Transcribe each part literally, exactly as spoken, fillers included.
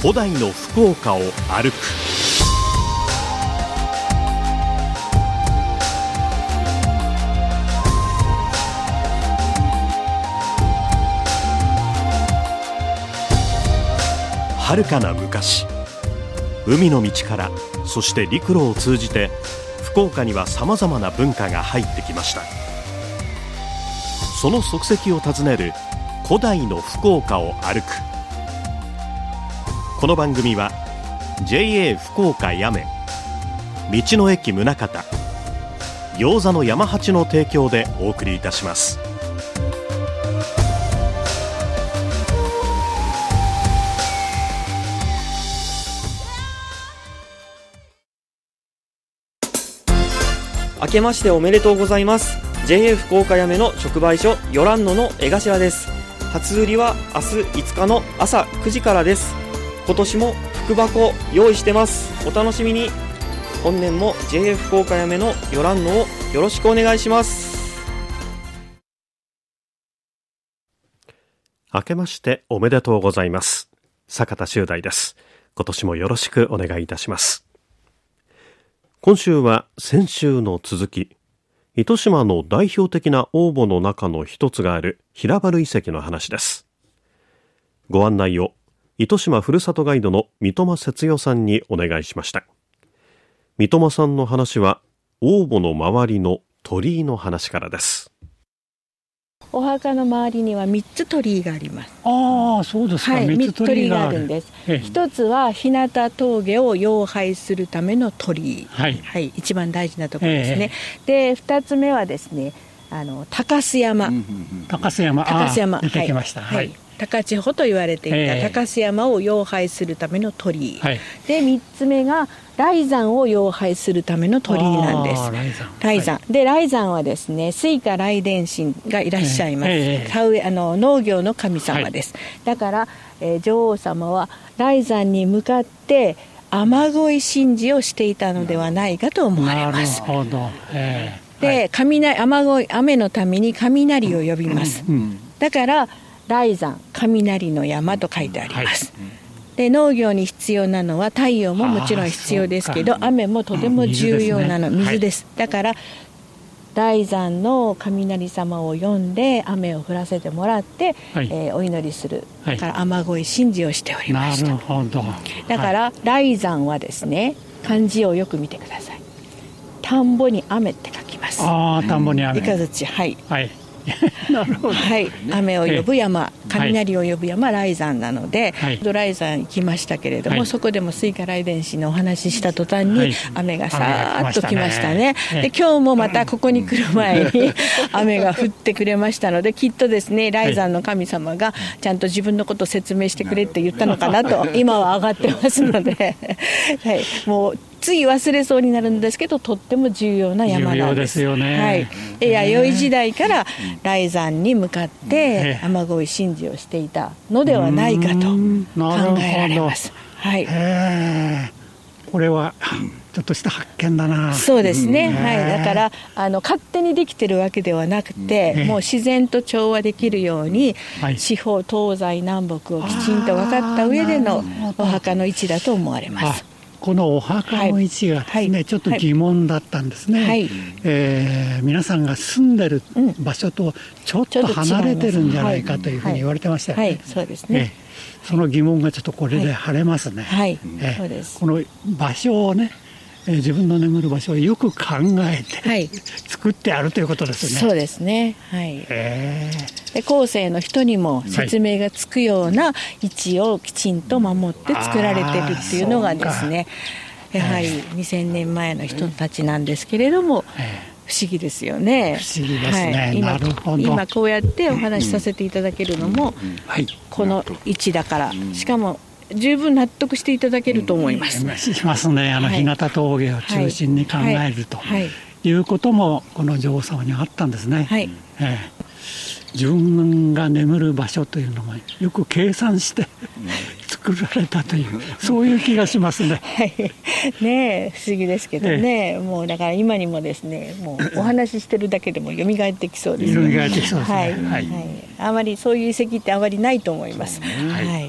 古代の福岡を歩く。遥かな昔、海の道からそして陸路を通じて福岡にはさまざまな文化が入ってきました。その足跡を訪ねる古代の福岡を歩く。この番組は ジェイエー 福岡やめ、道の駅宗像、餃子の山八の提供でお送りいたします。 明けましておめでとうございます。 ジェイエー 福岡やめの直売所ヨランノの江頭です。初売りは明日いつかの朝くじからです。今年も福箱用意してます。お楽しみに。本年も ジェイエー 福岡やめのヨランノをよろしくお願いします。 明けましておめでとうございます。坂田修大です。今年もよろしくお願いいたします。今週は先週の続き、糸島の代表的な王墓の中の一つがある平原遺跡の話です。ご案内を糸島ふるさとガイドの三笘節代さんにお願いしました。三笘さんの話は王墓の周りの鳥居の話からです。 お墓の周りにはみっつ鳥居があります。 ああ、そうですか。はい、 みっつ鳥居があるんです。一つは日向峠を妖拝するための鳥居、はいはい、一番大事なところですね。で、二つ目はですね、あの高須山、うんうんうん、 高須山、 高須山、 出てきました。 はいはい、高千穂と言われていた高須山を妖拝するための鳥居、はい、で三つ目が雷山を妖拝するための鳥居なんです。雷山、雷山、はい、で雷山はですね、水火雷電神がいらっしゃいます。えーえー、あの農業の神様です。はい、だから、えー、女王様は雷山に向かって雨乞い神事をしていたのではないかと思われます。 なるほど。えー、 で、雷、雨乞い、雨のために雷を呼びます。うんうん、だから雷山、雷の山と書いてあります。はい、で、農業に必要なのは太陽ももちろん必要ですけど、雨もとても重要なの、水ですね。水です。だから雷山の雷様を呼んで雨を降らせてもらって、はい、えー、お祈りする。だから雨乞い神事をしておりました。なるほど。だから、はい、雷山はですね、漢字をよく見てください。田んぼに雨って書きます。 ああ、田んぼに雨。 いかずち、はい。 はい。なるほど、 はい、雨を呼ぶ山、雷を呼ぶ山、雷山なので、はい、雷山行きましたけれども、はい、そこでも水火雷電神のお話しした途端に雨がさーっと来ましたね。で、今日もまたここに来る前に雨が降ってくれましたので、きっとですね、雷山の神様がちゃんと自分のことを説明してくれって言ったのかなと今は上がってますので、はい、もうつい忘れそうになるんですけど、とっても重要な山なんです。 重要ですよね。 はい、で、弥生時代から雷山に向かって雨乞い神事をしていたのではないかと考えられます。はい、 へー、これはちょっとした発見だな。 そうですね。はい、だからあの勝手にできてるわけではなくて、もう自然と調和できるように、はい、四方東西南北をきちんと分かった上でのお墓の位置だと思われます。 このお墓の位置がですね、はい、ちょっと疑問だったんですね。はい、えー、皆さんが住んでる場所とちょっと離れてるんじゃないかというふうに言われてましたよね。 はいはい、そうですね。 えー、その疑問がちょっとこれで晴れますね。はい、えー、そうです。この場所をね、えー、自分の眠る場所をよく考えて、はい、作ってあるということですね。 そうですね。はい。えー、で、後世の人にも説明がつくような位置をきちんと守って作られてるっていうのがですね、やはりにせんねんまえの人たちなんですけれども、不思議ですよね。 不思議ですね。はい、 今、 なるほど。 今こうやってお話しさせていただけるのも、この位置だから、しかも十分納得していただけると思います。 しますね。あの日向峠を中心に考えるということもこの女王様にあったんですね。はい、えー自分が眠る場所というのもよく計算して作られたという、そういう気がしますね。 はい、ねえ、不思議ですけどね、ええ、もうだから今にもですね、もうお話ししてるだけでも蘇ってきそうですね。 蘇ってきそうですね。 はいはい、あまりそういう遺跡ってあまりないと思います。ね、はい、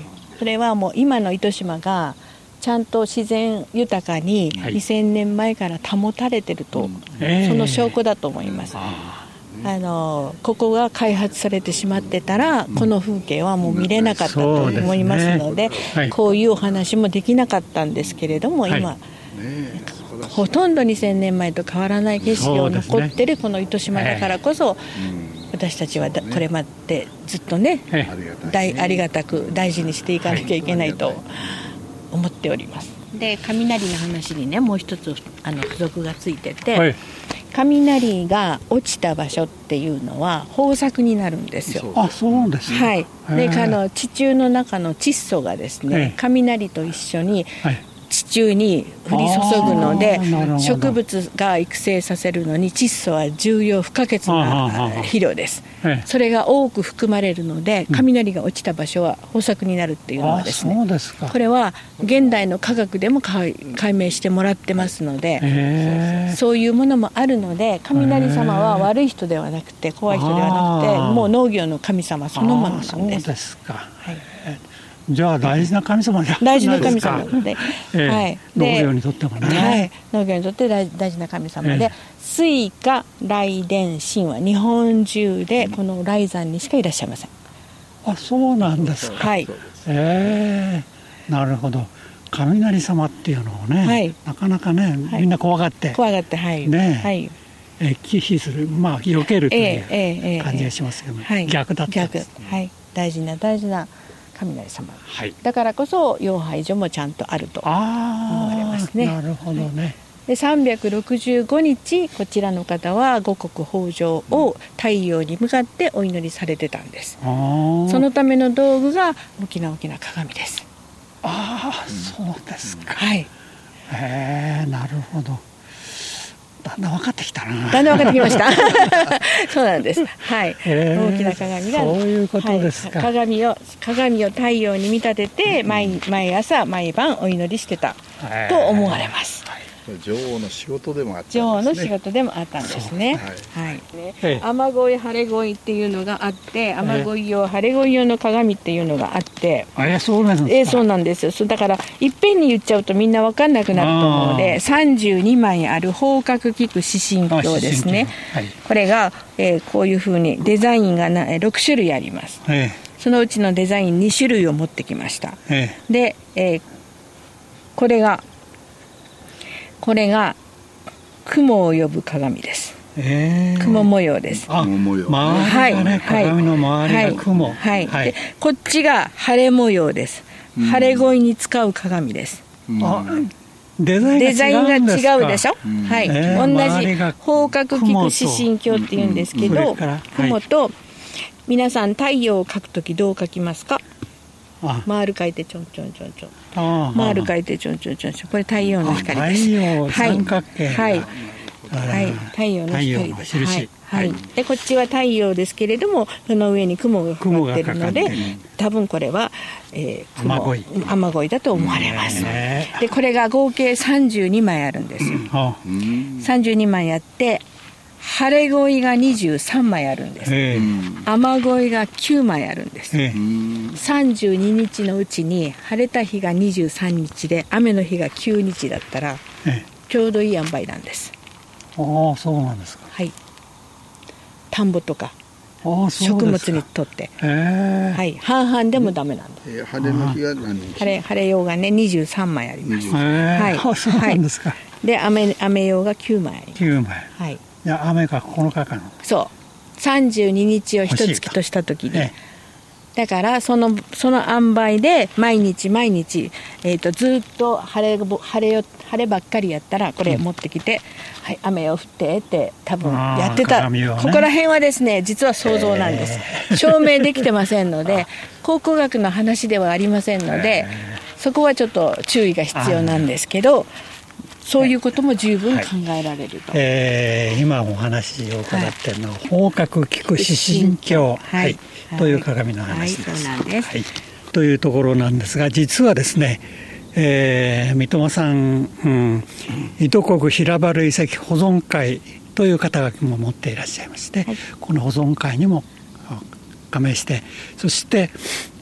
それはもう今の糸島がちゃんと自然豊かににせんねんまえから保たれてると、はい、その証拠だと思います、えー、あのここが開発されてしまってたら、うん、この風景はもう見れなかったと思いますので、うんね、こういうお話もできなかったんですけれども、はい、今、はい、ほとんどにせんねんまえと変わらない景色を残ってるこの糸島だからこそ、私たちはこれまでずっとね、大ありがたく大事にしていかなきゃいけないと思っております。で、雷の話にね、もう一つあの付属がついてて、はい、雷が落ちた場所っていうのは豊作になるんですよ。 あ、そうなんですね。 はい。で、あの地中の中の窒素がですね、雷と一緒に、はい、地中に降り注ぐので、植物が育成させるのに窒素は重要不可欠な肥料です。それが多く含まれるので、雷が落ちた場所は豊作になるっていうのはですね、 そうですか。 これは現代の科学でも解明してもらってますので、そういうものもあるので、雷様は悪い人ではなくて怖い人ではなくて、もう農業の神様そのものなんです。 そうですか。はい。じゃあ大事な神様じゃないですか。大事な神様で、 えーはい、農業にとってもね、 はい、農業にとって大大事な神様で、えー、水火雷電神は日本中でこの雷山にしかいらっしゃいません。 あ、そうなんですか。 はい。 えー、なるほど。雷様っていうのをね、はい、なかなかね、みんな怖がって、 怖がってはいね、 はい、 えー、忌避する、まあ避けるという感じがしますけど、えーえーえー、逆だったんです、ね。 逆、はい、大事な大事な雷様、はい、だからこそ養廃所もちゃんとあると思われますね。 なるほどね、はい、 でさんびゃくろくじゅうごにちこちらの方は五穀豊穣を太陽に向かってお祈りされてたんです。そのための道具が大きな大きな鏡です。 ああ、そうですか。 はい。 へえ、なるほど。だんだん分かってきたな。 だんだん分かってきましたそうなんです。はい、大きな鏡がそういうことですか。 はい、鏡を鏡を太陽に見立てて毎、毎朝毎晩お祈りしてたと思われます。 女王の仕事でもあったんですね。 女王の仕事でもあったんですね。はい。ね、雨乞い晴れ乞いっていうのがあって、雨乞い用晴れ乞い用の鏡っていうのがあって、 えー、そうなんですか。 えー、そうなんですよ。だからいっぺんに言っちゃうとみんな分かんなくなると思うので、さんじゅうにまいある方角菊指針鏡ですね。はい、これが、えー、こういうふうにデザインがなろくしゅるいあります。えー、そのうちのデザインにしゅるいを持ってきました。えー、で、えー、これがこれが雲を呼ぶ鏡です。えー、雲模様です。 あ、雲模様。周りがね、はい、鏡の周りが雲。 はい。はいはい、でこっちが晴れ模様です。うん、晴れ鯉に使う鏡です。 うん、あ、デザインが違うんですか。デザインが違うでしょ。うん、はい。えー、同じ方角菊指針鏡っていうんですけど、うん、雲と、皆さん太陽を描くときどう描きますか。丸書いてちょんちょんちょんちょん、丸書いてちょんちょんちょんちょん、これ太陽の光です。 太陽三角形、 はい、はい、太陽の光です。はいはい、でこっちは太陽ですけれども、その上に雲がかかっているので、多分これは、えー、雲雨乞い雨乞いだと思われます。でこれが合計さんじゅうにまいあるんですよ。さんじゅうにまいあって、晴れ鯉がにじゅうさんまいあるんです。えー、雨乞いがきゅうまいあるんです。えー、さんじゅうににちのうちに晴れた日がにじゅうさんにちで雨の日がきゅうにちだったら、えー、ちょうどいい塩梅なんです。 ああ、そうなんですか。 はい。田んぼとか食物にとって、えー、はい、半々でもダメなんです。 えー、晴れの日が何日？ 晴れ晴れ用がねにじゅうさんまいあります。 えー、はい。あ、そうなんですか。はい、 で雨雨用がきゅうまいあります。 きゅうまい。 はい。 いや、雨がここのかかるの。 そうさんじゅうににちを一月とした時に、ね、だからそのその塩梅で毎日毎日、えー、とずっと晴れ晴れよ晴ればっかりやったらこれ持ってきて、うん、はい、雨を降ってって多分やってた、ね、ここら辺はですね実は想像なんです、えー、証明できてませんので考古学の話ではありませんので、えー、そこはちょっと注意が必要なんですけど、そういうことも十分考えられると、はい、 えー、今お話を伺っているのは、はい、方角菊指針鏡、はい、はい、という鏡の話です。 はい、そうなんです、 はい、というところなんですが、実はですね、えー、三笘さん、うん、糸国平原遺跡保存会という肩書きも持っていらっしゃいまして、はい、この保存会にも加盟して、そして、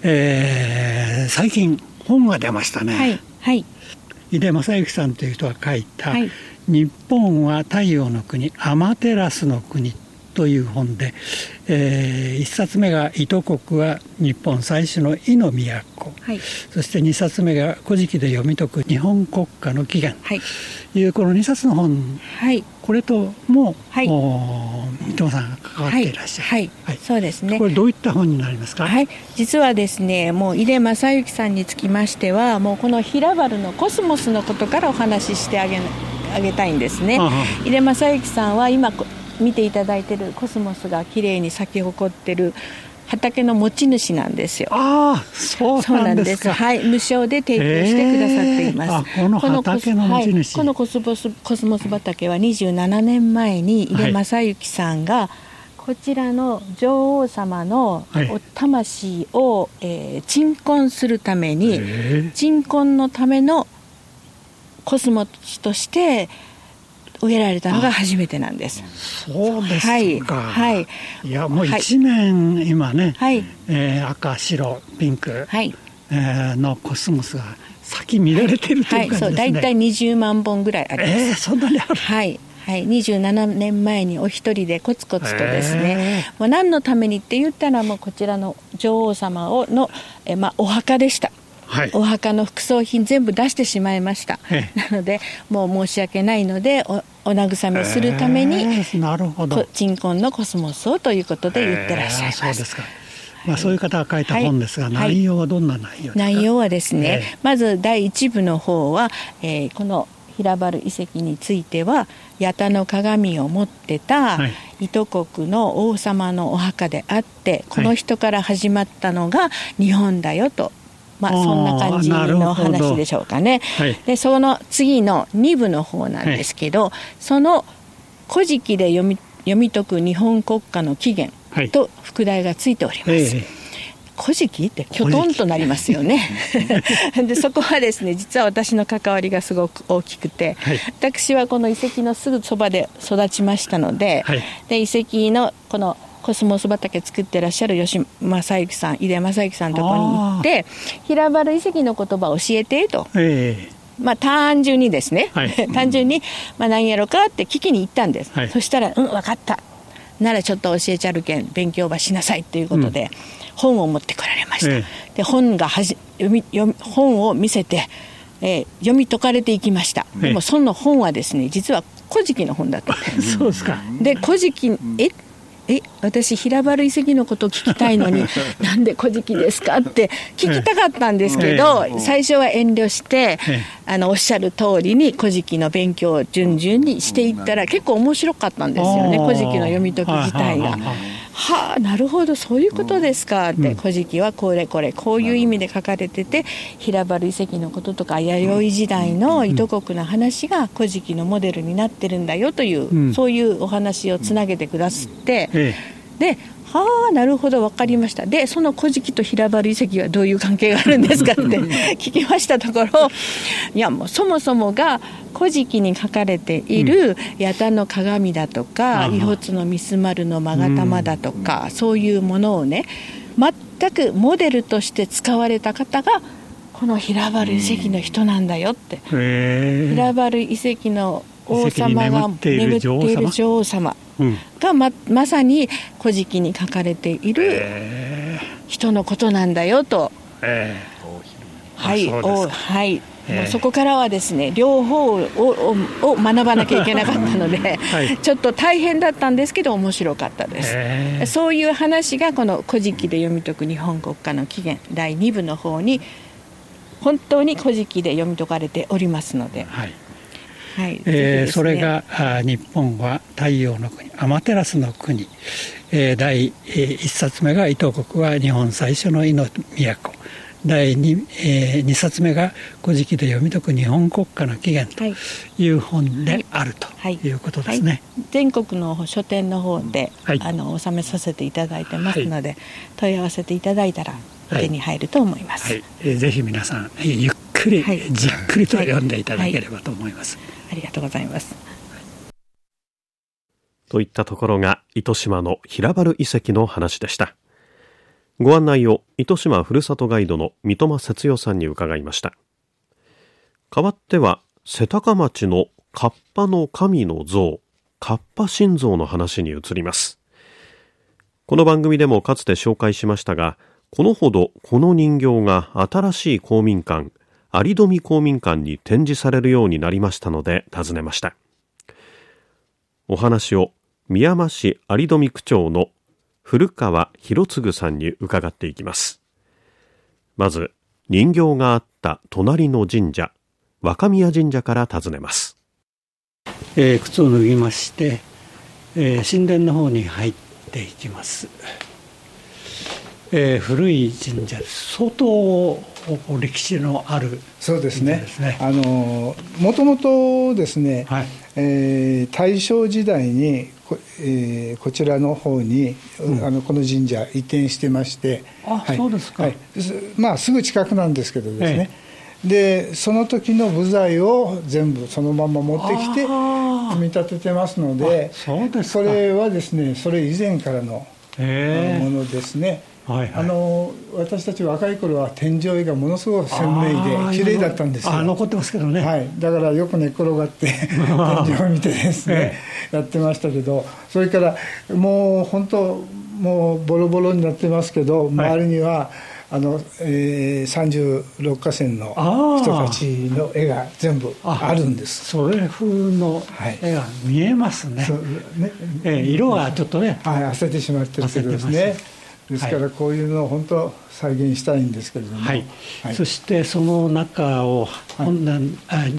えー、最近本が出ましたね。 はい、はい、 井出正幸さんという人が書いた、はい、日本は太陽の国アマテラスの国という本で、えー、いっさつめが伊都国は日本最初の伊の都、はい、そしてにさつめが古事記で読み解く日本国家の起源、はい、いうこのにさつの本、はい、これとも、はい、伊藤さんが関わっていらっしゃる、 はいはいはい、そうですね。 これどういった本になりますか？ はい、実はですね、もう井出正幸さんにつきましてはもうこの平原のコスモスのことからお話ししてあげ、あげたいんですね。井出正幸さんは今見ていただいているコスモスがきれいに咲き誇っている畑の持ち主なんですよ。 ああ、そうなんですか。 はい、無償で提供してくださっています。 あ、この畑の持ち主。 このコスモス、コスモス畑はにじゅうななねんまえに井出正幸さんがこちらの女王様のお魂を、えー、鎮魂するために鎮魂のためのコスモスとして植えられたのが初めてなんです。 そうですか。はい、 はい、 いやもういちねん、はい、今ね、はい、えー、赤白ピンク、はい、えー、のコスモスが咲き見られてるという感じですね。はい、そう、だいたいにじゅうまんぼんぐらいあります。えー、そんなにある。 はいはい、にじゅうななねんまえにお一人でコツコツとですね、もう何のためにって言ったらもうこちらの女王様をの、え、まあ、お墓でした。はい、お墓の副葬品全部出してしまいました。なのでもう申し訳ないので お, お慰めするためになるほど鎮魂のコスモスをということで言ってらっしゃいます。 そうですか。まあ、そういう方が書いた本ですが、はい、内容はどんな内容ですか？ 内容はですね、えー、まずだいいち部の方は、えー、この平原遺跡については八田の鏡を持ってた伊都国の王様のお墓であって、はい、この人から始まったのが日本だよと、まあ、そんな感じの話でしょうかね。はい、でその次のに部の方なんですけど、はい、その古事記で読み、読み解く日本国家の起源と副題がついております。はい、古事記ってきょとんとなりますよね。でそこはですね、実は私の関わりがすごく大きくて、はい、私はこの遺跡のすぐそばで育ちましたので、はい、で遺跡のこのコスモス畑作ってらっしゃる吉正幸さん、井出正幸さんのところに行って平原遺跡の言葉を教えてと、えーまあ、単純にですね、はい、単純に、まあ、何やろかって聞きに行ったんです。はい、そしたら、うん、分かったならちょっと教えちゃるけん勉強ばしなさいということで、うん、本を持ってこられました。えー、で本がはじ読み読み本を見せて、えー、読み解かれていきました。でもその本はですね、実は古事記の本だった。 そうですか。 で古事記ええ私平原遺跡のことを聞きたいのになんで古事記ですかって聞きたかったんですけど、ええ、最初は遠慮して、ええ、あのおっしゃる通りに古事記の勉強を順々にしていったら結構面白かったんですよね。古事記の読み解き自体がはあ、なるほどそういうことですかって、うん、古事記はこれこれこういう意味で書かれてて、平原遺跡のこととか弥生時代の伊都国の話が古事記のモデルになってるんだよという、うん、そういうお話をつなげてくださって、うん、ではあなるほど分かりました。でその古事記と平原遺跡はどういう関係があるんですかって聞きましたところ、いやもうそもそもが古事記に書かれている八田の鏡だとか、うん、伊保津の三須丸の勾玉だとか、うん、そういうものをね全くモデルとして使われた方がこの平原遺跡の人なんだよって、うん、平原遺跡の王様が眠っている女王様が ま, まさに古事記に書かれている人のことなんだよと、えー、はい、おはい、えー、もうそこからはですね両方 を, を, を学ばなきゃいけなかったので、はい、ちょっと大変だったんですけど面白かったです、えー、そういう話がこの古事記で読み解く日本国家の起源だいに部の方に本当に古事記で読み解かれておりますので、はいはいえー、それが日本は太陽の国アマテラスの国、えー、だいいっさつめが伊都国は日本最初の伊の都、だい 2,、えー、にさつめが古事記で読み解く日本国家の起源という本であるということですね、はいはいはい、 全国の書店の方で、はい、あの収めさせていただいてますので、はい、問い合わせていただいたら手に入ると思います、はいはいえー、ぜひ皆さんゆっくり、はい、じっくりと読んでいただければと思います、はいはいありがとうございます。 といったところが糸島の平原遺跡の話でした。 ご案内を糸島ふるさとガイドの三笘節代さんに伺いました。代わっては瀬高町のカッパの神の像、カッパ神像の話に移ります。この番組でもかつて紹介しましたが、このほどこの人形が新しい公民館、有富公民館に展示されるようになりましたので訪ねました。お話を宮山市有富区長の古川博次さんに伺っていきます。まず人形があった隣の神社、若宮神社から訪ねます。 えー、靴を脱ぎまして、えー、神殿の方に入っていきます。えー、古い神社です。相当歴史のあるそうですね。あのもともとですね、はい、えー、大正時代に こ,、えー、こちらの方に、うん、あのこの神社移転してまして、 あ、はい、そうですか、はい、 まあすぐ近くなんですけどですね、ええ、でその時の部材を全部そのまま持ってきて組み立ててますので、 そうですか、 それはですね、それ以前からのものですね。はいはい、あの私たち若い頃は天井絵がものすごく鮮明で綺麗だったんですよ。 あ、残ってますけどね、 はい、だからよく寝っ転がって天井を見てですね、ええ、やってましたけど、それからもう本当もうボロボロになってますけど、周りには、はい、あのえー、さんじゅうろく河川の人たちの絵が全部あるんです。 それ風の絵が見えますね。はい、ね、えー、色はちょっとね、 はい、焦ってしまってるけどですね。ですからこういうのを本当再現したいんですけれども、 はいはい、そしてその中を、はい、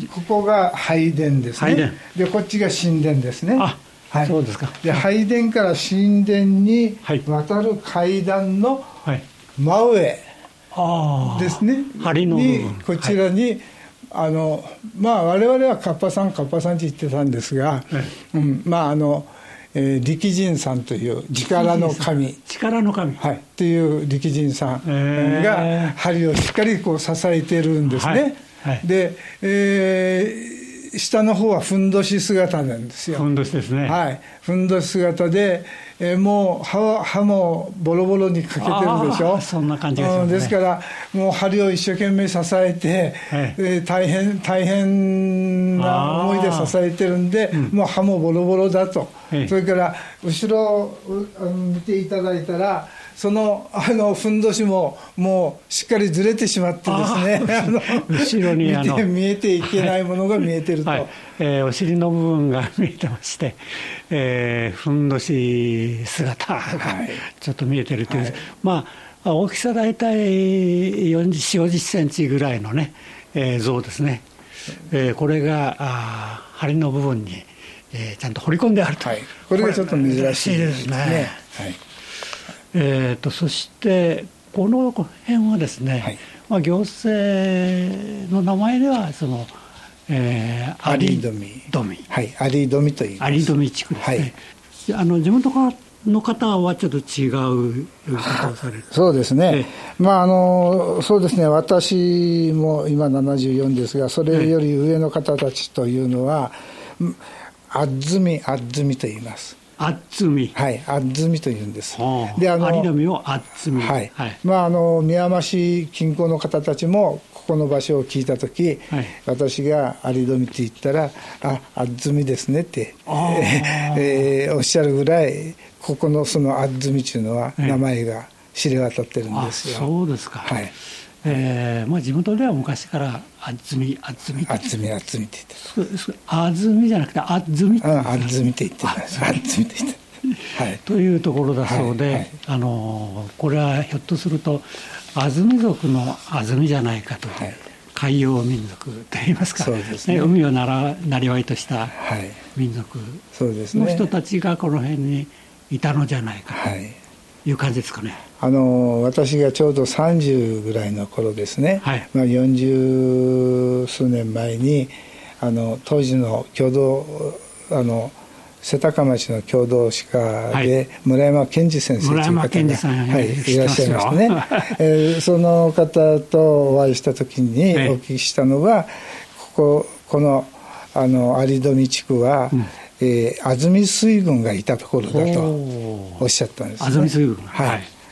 ここが拝殿ですね。でこっちが神殿ですね。 あ、はい、そうですか。 で拝殿から神殿に渡る階段の真上ですね、 はい、 にこちらに、はい、あのまあ我々はカッパさんカッパさんって言ってたんですが、はい、うん、まああのえー、力神さんという力の神、 力の神、 はい、っていう力神さんが針をしっかりこう支えてるんですね。はいはい、で、えー、下の方はふんどし姿なんですよ。 ふんどしですね。 はい、ふんどし姿で、えー、もう 歯, 歯もボロボロにかけてるでしょ。 そんな感じがしますね。 ですからもう針を一生懸命支えて、はい、えー、大変大変な思いで支えてるんで、うん、もう歯もボロボロだと。それから後ろを見ていただいたら、そのあのふんどしももうしっかりずれてしまってですね、あの後ろにあの見て見えていけないものが見えてると、はいはい、 えー、お尻の部分が見えてまして、えー、ふんどし姿がちょっと見えてるという、はい、まあ大きさ大体よんじゅう、よんじゅっセンチぐらいのね、えー、像ですね。えー、これがあ梁の部分にえー、ちゃんと彫り込んであると、 はい、これがちょっと珍しいですね。はい、 えー、とそしてこの辺はですね、はい、まあ、行政の名前ではその、えー、有富、 はい、有富と言います。 有富地区ですね。はい、あの地元の方はちょっと違うことをされる。 そうですね、えー、まああのそうですね、私も今ななじゅうよんですが、それより上の方たちというのは、えーあっずみあっずみと言います。 あっずみ、 はい、あっずみと言うんです。 はあ、であの有富をあっずみ、 はい、はい、まああの宮山市近郊の方たちもここの場所を聞いたとき、はい、私が有富って言ったら、ああっずみですねって、えー、おっしゃるぐらい、ここのそのあっずみというのは名前が知れ渡ってるんですよ。 あ、そうですか。 はい、 えーまあ、地元では昔からあっずみあっずみあっずみあっずみって言ってる。あずみじゃなくてあっずみって言ってあっずみって言ってますあっずみって言ってはい、というところだそうで、はいはい、あのこれはひょっとすると安住族の安住じゃないかと、はい、海洋民族といいますか、 そうですね、 海をならなりわいとした民族の人たちがこの辺にいたのじゃないかという感じですかね。はい、 あの私がちょうどさんじゅうぐらいの頃ですね、はい、まあ、よんじゅう数年前にあの当時の共同あの瀬高町の共同歯科で村山健二先生という方が、はい、いらっしゃいましたね、えー、その方とお会いした時にお聞きしたのが、こここのあの有富地区は、うん、えー、安住水軍がいたところだとおっしゃったんですね。 安住水軍、 はい、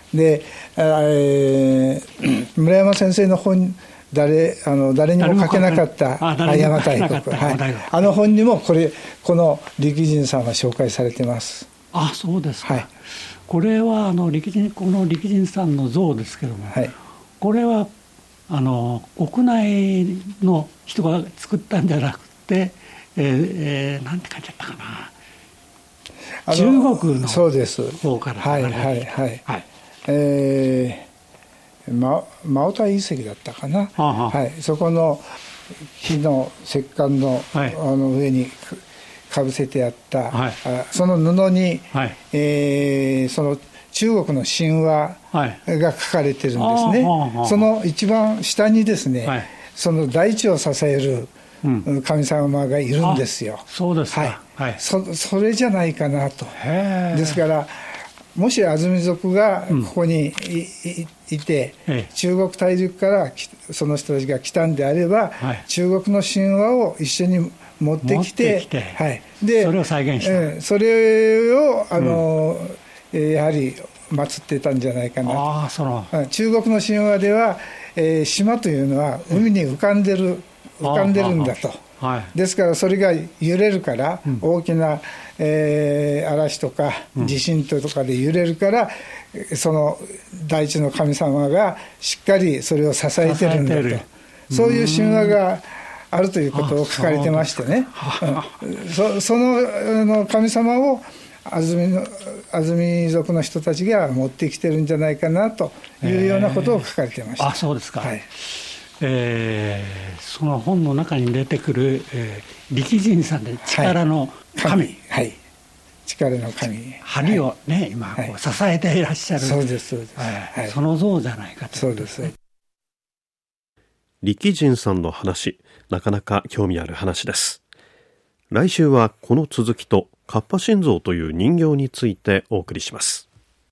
で、えー、村山先生の本誰あの誰にも書けなかった邪馬台国、はい、あの本にもこれこの力人さんは紹介されてます。 あ、そうですか。 はい、 これはあの力人この力人さんの像ですけども、はい、これはあの国内の人が作ったんじゃなくて、えーえー、なんて書いてあったかな、中国の方からはいはいはい、はい、えーマオタイ遺跡だったかな、はあはあ、はい、そこの木の石棺 の,、はい、あの上にかぶせてあった、はい、あその布に、はい、えー、その中国の神話が書かれてるんですね、はい、その一番下にですね、はい、その大地を支える神様がいるんですよ、うん、 そうですか、 はいはい、そ, それじゃないかなと。ですからもし安住族がここに い,、うん、い, いて、中国大陸からその人たちが来たんであれば、はい、中国の神話を一緒に持ってき て, て、はい、でそれを再現した、 えー、それをあの、うん、やはり祀ってたんじゃないかなと。 あその中国の神話では、えー、島というのは海に浮かんでる、うん、浮かんでるんだと。はい、ですからそれが揺れるから、うん、大きな、えー、嵐とか地震とかで揺れるから、うん、その大地の神様がしっかりそれを支えてるんだと、そういう神話があるということを書かれてましてね、そ, そのの神様を安住の安住族の人たちが持ってきてるんじゃないかなというようなことを書かれてました。 あ、そうですか。はい、えー、その本の中に出てくる、えー、力人さんで力の神、 はいはい、力の神、 針をね、はい、今こう支えていらっしゃる、 そうですそうです、 はい、その像じゃないかと。 そうです。 力人さんの話、なかなか興味ある話です。来週はこの続きとカッパ神像という人形についてお送りします。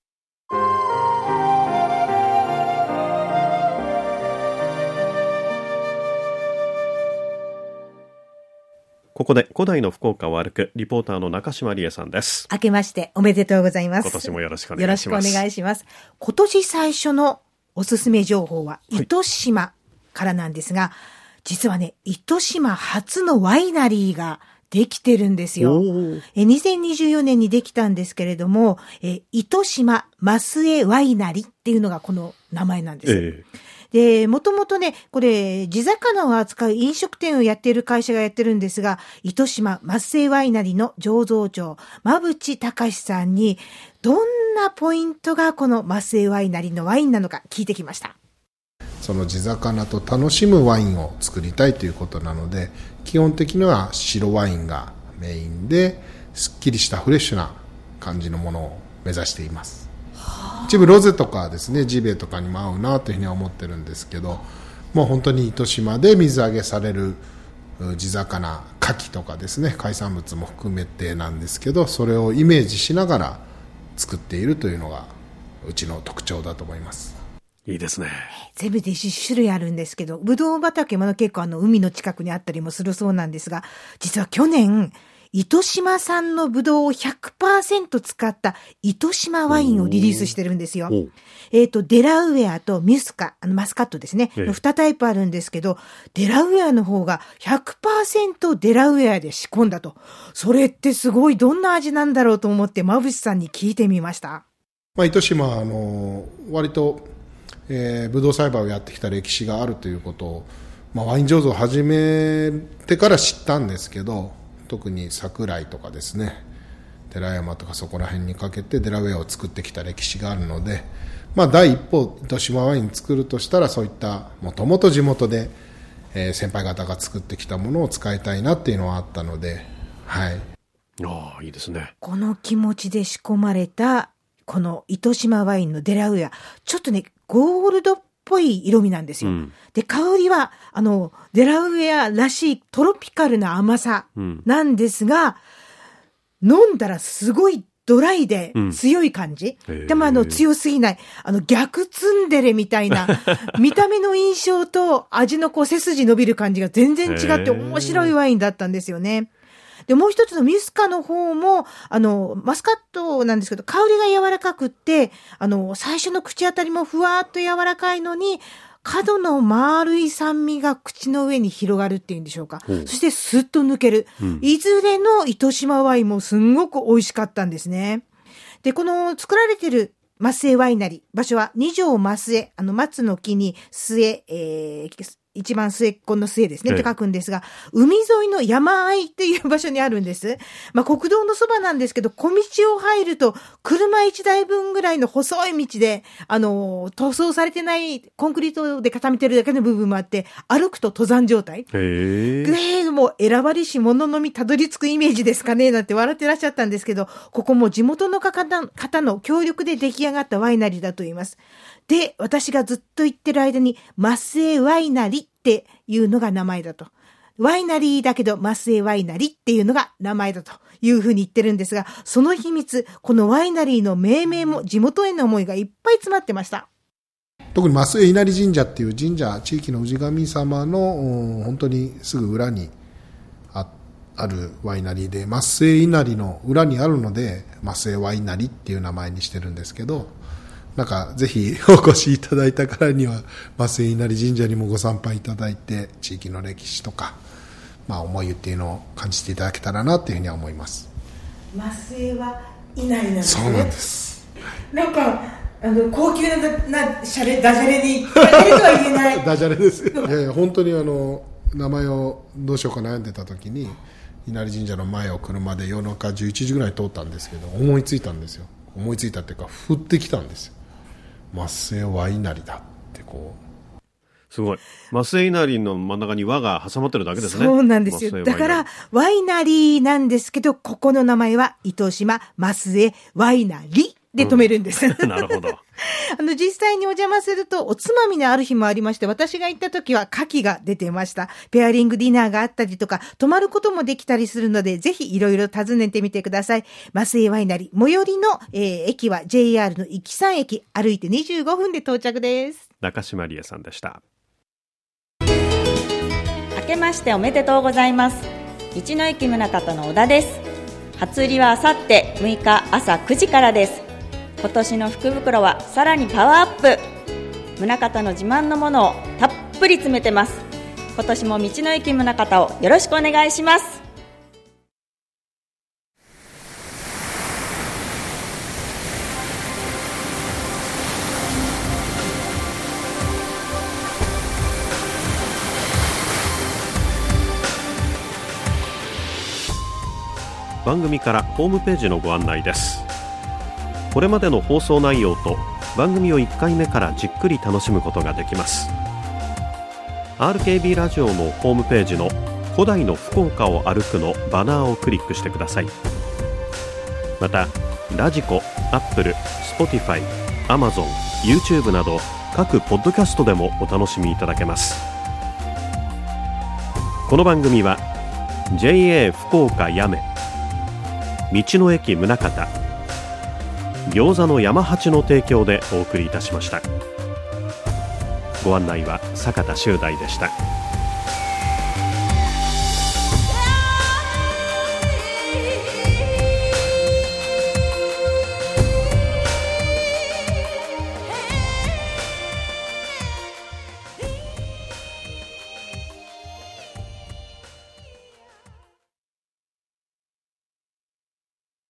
ここで古代の福岡を歩くリポーターの中島理恵さんです。 明けましておめでとうございます。 今年もよろしくお願いします。 よろしくお願いします。今年最初のおすすめ情報は糸島からなんですが、はい、実はね、糸島初のワイナリーができてるんですよ。えにせんにじゅうよねんにできたんですけれども、え糸島増江ワイナリっていうのがこの名前なんです。えー、で、もともとね、これ、地魚を扱う飲食店をやっている会社がやってるんですが、糸島増江ワイナリの醸造長、馬淵隆さんに、どんなポイントがこの増江ワイナリのワインなのか聞いてきました。 その地魚と楽しむワインを作りたいということなので、基本的には白ワインがメインで、すっきりしたフレッシュな感じのものを目指しています。一部ロゼとかですね、ジビエとかにも合うなというふうには思ってるんですけど、もう本当に糸島で水揚げされる地魚、牡蠣とかですね、海産物も含めてなんですけど、それをイメージしながら作っているというのがうちの特徴だと思います。 いいですね。 全部でじゅっしゅるいあるんですけど、ぶどう畑も結構あの海の近くにあったりもするそうなんですが、実は去年糸島産のぶどうを ひゃくパーセント 使った糸島ワインをリリースしてるんですよ。えっと、デラウェアとミュスカ、あのマスカットですね。ええ、にタイプあるんですけど、デラウェアの方が ひゃくパーセント デラウェアで仕込んだと。それってすごいどんな味なんだろうと思って馬淵さんに聞いてみました。 まあ、糸島はあの割と、えー、ぶどう栽培をやってきた歴史があるということを、まあ、ワイン醸造を始めてから知ったんですけど、特に桜井とかですね、寺山とかそこら辺にかけてデラウェアを作ってきた歴史があるので、まあ、第一歩糸島ワイン作るとしたら、そういったもともと地元で、えー、先輩方が作ってきたものを使いたいなっていうのはあったので、はい。 ああ、いいですね。 この気持ちで仕込まれたこの糸島ワインのデラウェア、ちょっとねゴールドっぽい色味なんですよ。うん、で香りはあのデラウェアらしいトロピカルな甘さなんですが、うん、飲んだらすごいドライで強い感じ、うん、でもあの強すぎない、あの逆ツンデレみたいな見た目の印象と味のこう背筋伸びる感じが全然違って面白いワインだったんですよね。 で、もう一つのミスカの方も、あの、マスカットなんですけど、香りが柔らかくって、あの、最初の口当たりもふわっと柔らかいのに、角の丸い酸味が口の上に広がるっていうんでしょうか。そしてスッと抜ける。うん、いずれの糸島ワインもすんごく美味しかったんですね。で、この作られてる松江ワイナリー、場所は二条松江、あの松の木に末、えー、一番末っ子の末ですね、と書くんですが、海沿いの山あいっていう場所にあるんです。まあ、国道のそばなんですけど、小道を入ると、車一台分ぐらいの細い道で、あの、塗装されてないコンクリートで固めてるだけの部分もあって、歩くと登山状態。へー。で、もう選ばれし者のみたどり着くイメージですかね、なんて笑ってらっしゃったんですけど、ここも地元の方の協力で出来上がったワイナリーだと言います。で、私がずっと言ってる間に、松江ワイナリっていうのが名前だと。ワイナリーだけど、松江ワイナリっていうのが名前だというふうに言ってるんですが、その秘密、このワイナリーの命名も地元への思いがいっぱい詰まってました。 特に松江稲荷神社っていう神社、地域の氏神様の本当にすぐ裏に あ, あるワイナリーで、松江稲荷の裏にあるので、松江ワイナリっていう名前にしてるんですけど、なんかぜひお越しいただいたからには松江稲荷神社にもご参拝いただいて、地域の歴史とか、まあ、思いっていうのを感じていただけたらなというふうには思います。 松江は稲荷なんですね。 そうなんです。 なんかあの高級ななシャレダジャレにダジャレとは言えないダジャレですよ。いやいや本当にあの名前をどうしようか悩んでた時に、稲荷神社の前を車で夜中じゅういちじぐらい通ったんですけど、思いついたんですよ。思いついたっていうか降ってきたんですよ。松江ワイナリだってこう。 すごい。松江稲荷の真ん中に輪が挟まってるだけですね。 そうなんですよ。だからワイナリーなんですけど、ここの名前は糸島松江ワイナリで止めるんです。 うん、なるほど。 あの、実際にお邪魔すると、おつまみのある日もありまして、私が行った時は牡蠣が出てました。ペアリングディナーがあったりとか、泊まることもできたりするので、ぜひいろいろ訪ねてみてください。松江ワイナリ、最寄りの、えー、駅は ジェイアール の壱岐山駅、歩いてにじゅうごふんで到着です。 中島理恵さんでした。 明けましておめでとうございます。道の駅宗像の小田です。初売りはあさってむいか朝くじからです。今年の福袋はさらにパワーアップ。宗像の自慢のものをたっぷり詰めてます。今年も道の駅宗像をよろしくお願いします。 番組からホームページのご案内です。これまでの放送内容と番組をいっかいめからじっくり楽しむことができます。 アールケービー ラジオのホームページの古代の福岡を歩くのバナーをクリックしてください。またラジコ、アップル、スポティファイ、アマゾン、YouTube など各ポッドキャストでもお楽しみいただけます。この番組は ジェイエー 福岡やめ、道の駅宗像、餃子の山八の提供でお送りいたしました。ご案内は坂田修大でした。